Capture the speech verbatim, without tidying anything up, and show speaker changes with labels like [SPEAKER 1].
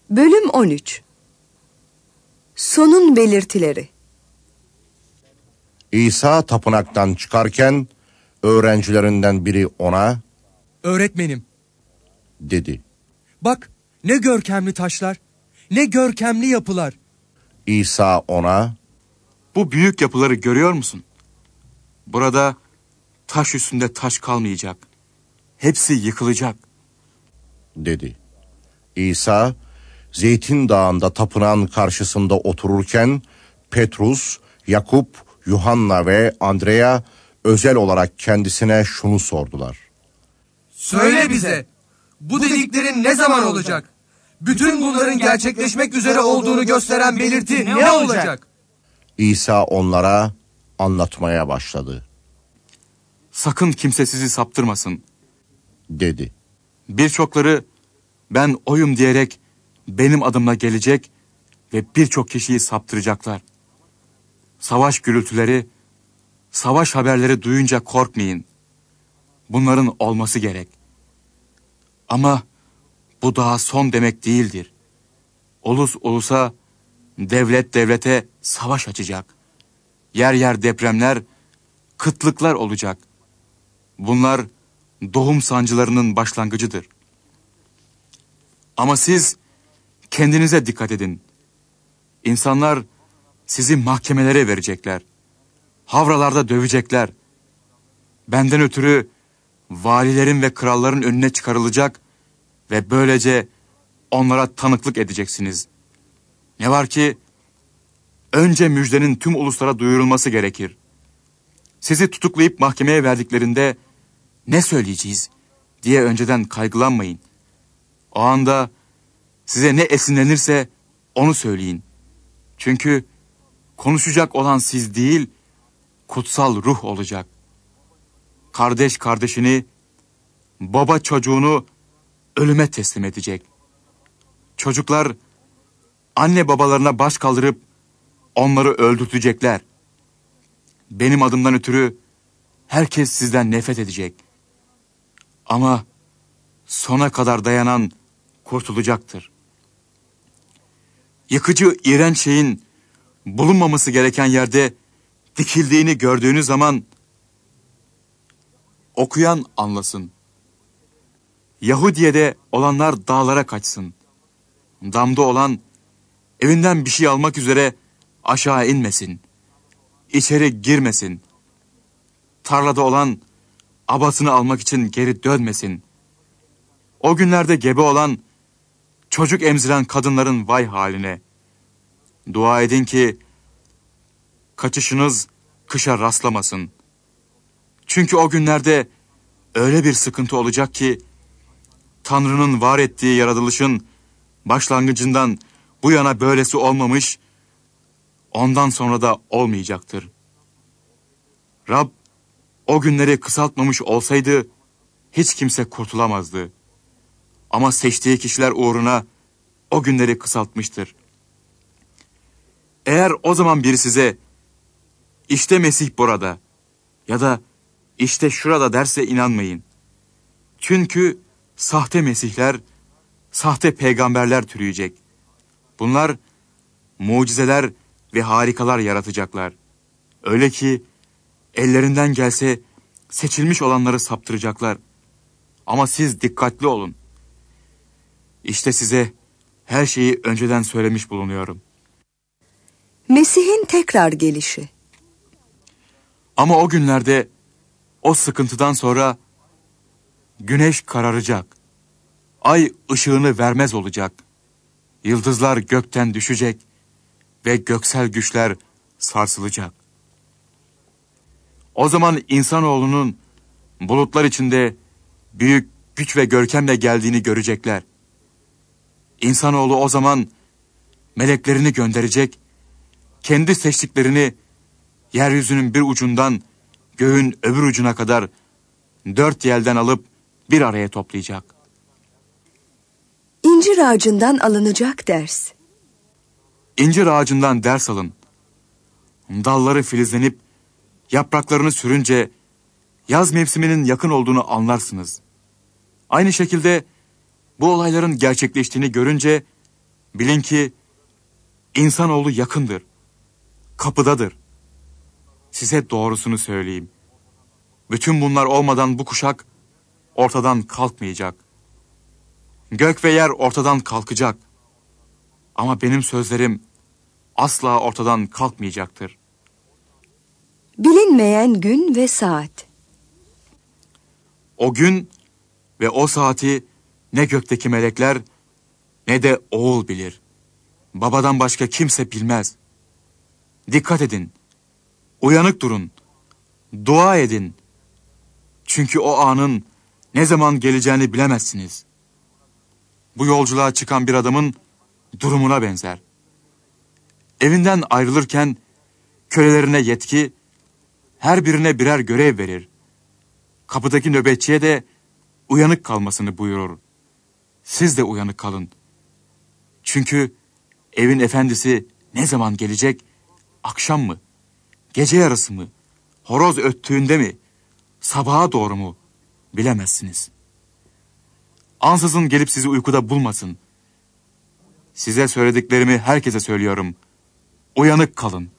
[SPEAKER 1] Bölüm on üç. Sonun belirtileri.
[SPEAKER 2] İsa tapınaktan çıkarken öğrencilerinden biri ona,
[SPEAKER 3] "Öğretmenim,"
[SPEAKER 2] dedi.
[SPEAKER 3] "bak ne görkemli taşlar, ne görkemli yapılar."
[SPEAKER 2] İsa ona,
[SPEAKER 4] "Bu büyük yapıları görüyor musun? Burada taş üstünde taş kalmayacak. Hepsi yıkılacak,"
[SPEAKER 2] dedi. İsa, Zeytin Dağı'nda tapınağın karşısında otururken Petrus, Yakup, Yuhanna ve Andrea özel olarak kendisine şunu sordular.
[SPEAKER 5] "Söyle bize, bu dediklerin ne zaman olacak? Bütün bunların gerçekleşmek üzere olduğunu gösteren belirti ne olacak?"
[SPEAKER 2] İsa onlara anlatmaya başladı.
[SPEAKER 4] "Sakın kimse sizi saptırmasın,"
[SPEAKER 2] dedi.
[SPEAKER 4] "Birçokları ben oyum diyerek benim adımla gelecek ve birçok kişiyi saptıracaklar. Savaş gürültüleri, savaş haberleri duyunca korkmayın. Bunların olması gerek. Ama bu daha son demek değildir. Ulus ulusa, devlet devlete savaş açacak. Yer yer depremler, kıtlıklar olacak. Bunlar doğum sancılarının başlangıcıdır. Ama siz kendinize dikkat edin. İnsanlar sizi mahkemelere verecekler. Havralarda dövecekler. Benden ötürü valilerin ve kralların önüne çıkarılacak ve böylece onlara tanıklık edeceksiniz. Ne var ki önce müjdenin tüm uluslara duyurulması gerekir. Sizi tutuklayıp mahkemeye verdiklerinde ne söyleyeceğiz diye önceden kaygılanmayın. O anda size ne esinlenirse onu söyleyin. Çünkü konuşacak olan siz değil, kutsal ruh olacak. Kardeş kardeşini, baba çocuğunu ölüme teslim edecek. Çocuklar anne babalarına baş kaldırıp onları öldürtecekler. Benim adımdan ötürü herkes sizden nefret edecek. Ama sona kadar dayanan kurtulacaktır. Yıkıcı, iğrenç şeyin bulunmaması gereken yerde dikildiğini gördüğünüz zaman okuyan anlasın. Yahudiye'de olanlar dağlara kaçsın. Damda olan evinden bir şey almak üzere aşağı inmesin. İçeri girmesin. Tarlada olan abasını almak için geri dönmesin. O günlerde gebe olan, çocuk emziren kadınların vay haline. Dua edin ki kaçışınız kışa rastlamasın. Çünkü o günlerde öyle bir sıkıntı olacak ki Tanrı'nın var ettiği yaratılışın başlangıcından bu yana böylesi olmamış, ondan sonra da olmayacaktır. Rab o günleri kısaltmamış olsaydı hiç kimse kurtulamazdı. Ama seçtiği kişiler uğruna o günleri kısaltmıştır. Eğer o zaman biri size işte Mesih burada ya da işte şurada derse inanmayın. Çünkü sahte mesihler, sahte peygamberler türüyecek. Bunlar mucizeler ve harikalar yaratacaklar. Öyle ki ellerinden gelse seçilmiş olanları saptıracaklar. Ama siz dikkatli olun. İşte size her şeyi önceden söylemiş bulunuyorum.
[SPEAKER 1] Mesih'in tekrar gelişi.
[SPEAKER 4] Ama o günlerde o sıkıntıdan sonra güneş kararacak. Ay ışığını vermez olacak. Yıldızlar gökten düşecek ve göksel güçler sarsılacak. O zaman insanoğlunun bulutlar içinde büyük güç ve görkemle geldiğini görecekler. İnsanoğlu o zaman meleklerini gönderecek, kendi seçtiklerini yeryüzünün bir ucundan göğün öbür ucuna kadar dört yelden alıp bir araya toplayacak.
[SPEAKER 1] İncir ağacından alınacak ders.
[SPEAKER 4] İncir ağacından ders alın. Dalları filizlenip yapraklarını sürünce yaz mevsiminin yakın olduğunu anlarsınız. Aynı şekilde bu olayların gerçekleştiğini görünce Bilin ki insanoğlu yakındır, kapıdadır. Size doğrusunu söyleyeyim. Bütün bunlar olmadan bu kuşak ortadan kalkmayacak. Gök ve yer ortadan kalkacak. Ama benim sözlerim asla ortadan kalkmayacaktır.
[SPEAKER 1] Bilinmeyen gün ve saat.
[SPEAKER 4] O gün ve o saati ne gökteki melekler ne de oğul bilir. Babadan başka kimse bilmez. Dikkat edin. Uyanık durun. Dua edin. Çünkü o anın ne zaman geleceğini bilemezsiniz. Bu yolculuğa çıkan bir adamın durumuna benzer. Evinden ayrılırken kölelerine yetki, her birine birer görev verir. Kapıdaki nöbetçiye de uyanık kalmasını buyurur. Siz de uyanık kalın. Çünkü evin efendisi ne zaman gelecek? Akşam mı? Gece yarısı mı? Horoz öttüğünde mi? Sabaha doğru mu? Bilemezsiniz. Ansızın gelip sizi uykuda bulmasın. Size söylediklerimi herkese söylüyorum. Uyanık kalın.